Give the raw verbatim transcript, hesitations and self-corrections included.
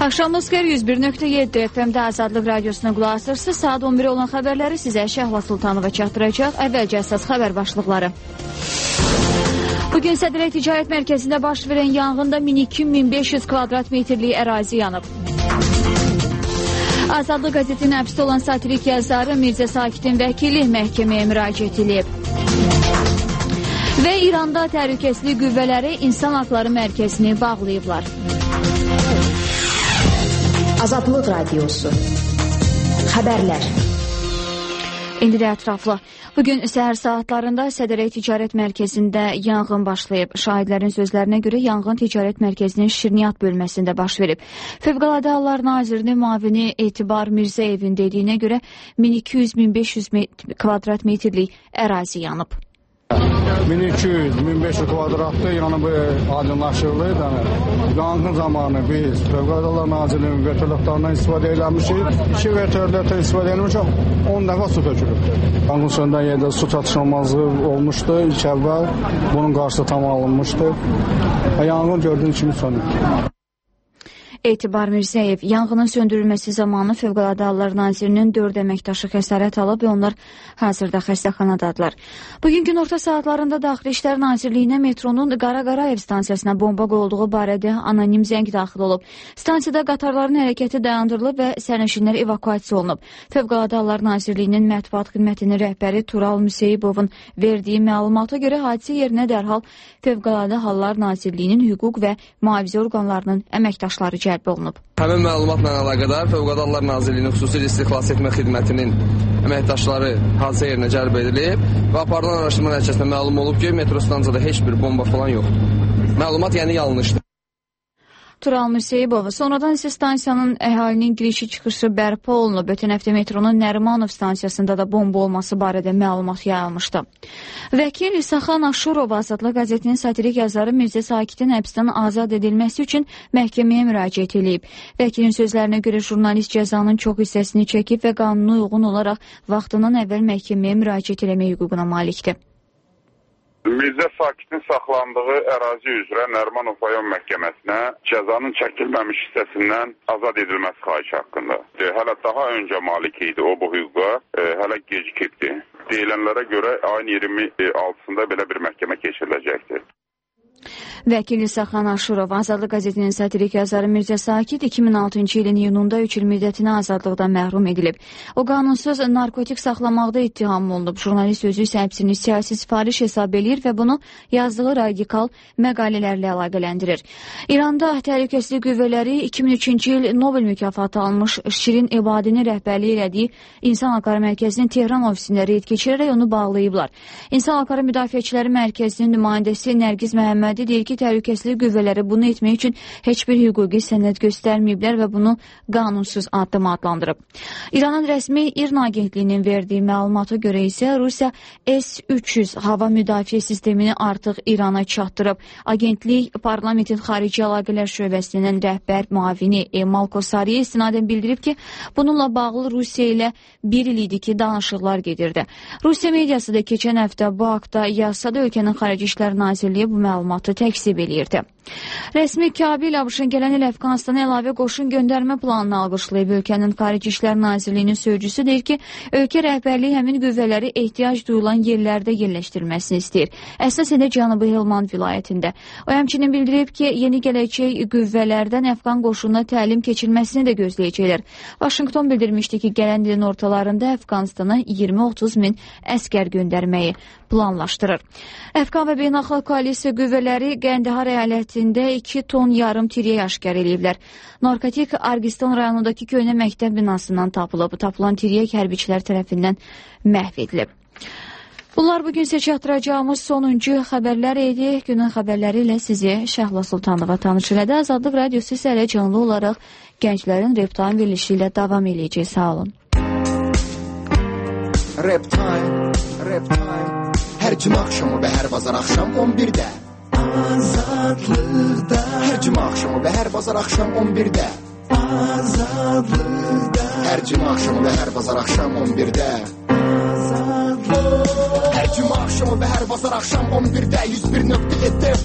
Axşamınız xeyir, yüz bir nöqtə yeddi F M-də Azadlıq Radiosuna qulaq asırsınız. Saat on bir olan xəbərləri sizə Şəhla Sultanova çatdıracaq. Əvvəlcə əsas xəbər başlıqları. Bugün Sədrək Ticarət Mərkəzində baş verən yanğında min iki min beş yüz kvadrat metrlik ərazi yanıb. Azadlıq qəzetinin həbsdə olan satirik yazarı Mirzə Sakitin vəkili məhkəməyə müraciət edib. Və İranda təhlükəsizlik qüvvələri İnsan Haqları Mərkəzini bağlayıblar. Azadlıq Radiosu. Xəbərlər. İndi də ətraflı. Bugün səhər saatlarında Sədrək Ticarət Mərkəzində yanğın başlayıb. Şahidlərin sözlərinə görə yanğın Ticarət Mərkəzinin Şirniyyat bölməsində baş verib. Fövqəladə Hallar Nazirinin müavini Etibar Mirzəyevin dediyinə görə min iki yüz min beş yüz kvadrat metrlik ərazi yanıb. min iki yüz min beş yüz kvadratda yanıb aydınlaşırdı. Yanğın zamanı biz Fövqəladə Hallar Nazirliyinin vertolyotlarından istifadə eləmişik. İki vertolyotdan istifadə eləmişik, on dəfə su tökülübdür. Yanğın söndürən yerdə su çatışmazlığı olmuşdu. İlk əvvəl bunun qarşısı tam alınmışdı. Yanğın gördüyünüz kimi sönüb. Etibar Mirzəyev, yanğının söndürülməsi zamanı Fövqəladə Hallar Nazirinin dörd əməkdaşı xəsarət alıb və onlar hazırda xəstəxanadadılar. Bugün gün orta saatlarında Daxili İşlər Nazirliyinə metronun Qara Qarayev stansiyasına bomba qoyulduğu barədə anonim zəng daxil olub. Stansiyada qatarların hərəkəti dayandırılıb və sərnişinlər evakuasiya olunub. Fövqəladə Hallar Nazirliyinin mətbuat xidmətinin rəhbəri Tural Müseyibovun verdiyi məlumata görə hadisə yerinə dərhal Fövqəladə Hallar Nazirliyinin hüquq və mühafizə orqanlarının əməkdaşları cəlb olunub. Həmin məlumatla əlaqədar Fövqəladə Hallar Nazirliyinin xüsusi riskli xilas etmə xidmətinin əməkdaşları hadisə yerinə cəlb edilib və aparılan araşdırma nəticəsində məlum olub ki, metro stansiyada heç bir bomba falan yoxdur. Məlumat yəni yanlışdır. Tural Müseyibov, sonradan isə stansiyanın əhalinin girişi çıxışı bərpa olunub. Ötən həftə metronun Nərimanov stansiyasında da bomba olması barədə məlumat yayılmışdı. Vəkil İsaxan Aşurov Azadlıq qəzetinin satirik yazarı Mirzə Sakitin həbsdən azad edilməsi üçün məhkəməyə müraciət edib. Vəkilin sözlərinə görə jurnalist cəzanın çox hissəsini çəkib və qanuna uyğun olaraq vaxtından əvvəl məhkəməyə müraciət etmək hüququna malikdir. Mirzə Sakitin saxlandığı ərazi üzrə Nərimanov rayon məhkəməsinə cəzanın çəkilməmiş hissəsindən azad edilməsi xahişi haqqında. Hələ daha öncə malik idi o bu hüquqa, hələ gecikibdir. Deyilənlərə görə ayın iyirmi altısında belə bir məhkəmə keçiriləcəkdir. Vəkil İsaxan Aşurov, Azadlıq qəzetinin satirik yazarı Mirzə Sakit iki min altıncı ilin iyununda üç il müddətinə azadlıqdan məhrum edilib. O qanunsuz narkotik saxlamaqda ittiham olunub. Jurnalist özü isə həbsini siyasi sifariş hesab edir və bunu yazdığı radikal məqalələrlə əlaqələndirir. İranda təhlükəsizlik qüvvələri iki min üçüncü il Nobel mükafatı almış Şirin Ebadinin rəhbərliyi elədiyi İnsan Haqları Mərkəzinin Tehran ofisində reyd keçirərək onu bağlayıblar. İnsan Haqları Müdafiəçiləri Mərkəzinin nümayəndəsi Nərgiz Məhəmmədi deyir ki, təhlükəsizlik qüvvələri bunu etmək üçün heç bir hüquqi sənəd göstərməyiblər və bunu qanunsuz addım adlandırıb. İranın rəsmi İRNA agentliyinin verdiyi məlumata görə isə Rusiya S üç yüz hava müdafiə sistemini artıq İrana çatdırıb. Agentlik parlamentin xarici əlaqələr şöbəsinin rəhbər müavini Emal Kosariyə istinadən bildirib ki, bununla bağlı Rusiya ilə bir il idi ki, danışıqlar gedirdi. Rusiya mediası da keçən həftə bu haqda yazsa da ölkənin Xarici İşlər Nazirliyi bu məlumatı təksib eləyirdi. Rəsmi Kabil ABŞ-ın gələn il Əfqanistana əlavə qoşun göndərmə planını alqışlayıb. Ölkənin Xarici İşlər Nazirliyinin sözcüsü deyir ki, ölkə rəhbərliyi həmin qüvvələri ehtiyac duyulan yerlərdə yerləşdirilməsini istəyir. Əsasən də Cənubi Helmand vilayətində. O həmçinin bildirib ki, yeni gələcək qüvvələrdən Əfqan qoşununa təlim keçilməsini də gözləyəcəklər. Vaşinqton bildirmişdi ki, gələn ilin ortalarında Əfqanistana iyirmi otuz min əskər göndərməyi planlaşdırır. Əfqan və Beynəlxalq Koalisiya qüvvələri Qəndahar əyalətində iki ton yarım tiryə aşkar eləyiblər. Narkotik Argiston rayonundakı köhnə məktəb binasından tapılıb. Tapılan tiryə hərbiçilər tərəfindən məhv edilib. Bunlar bugün sizə çatdıracağımız sonuncu xəbərlər idi. Günün xəbərləri ilə sizi Şəhla Sultanova tanış elədi. Azadlıq Radiosu isə elə canlı olaraq gənclərin Reptime verilişi ilə davam eləyəcək. Sağ olun. Reptime, Reptime. Hər cümə axşamı və hər bazar axşam on birdə. Azadlıqda. Hər cümə axşamı və hər bazar axşam on birdə. Azadlıqda. Hər cümə axşamı və hər bazar axşam on birdə. Azadlıqda. Hər cümə axşamı və hər bazar axşam on birdə yüz bir nöqtə yeddi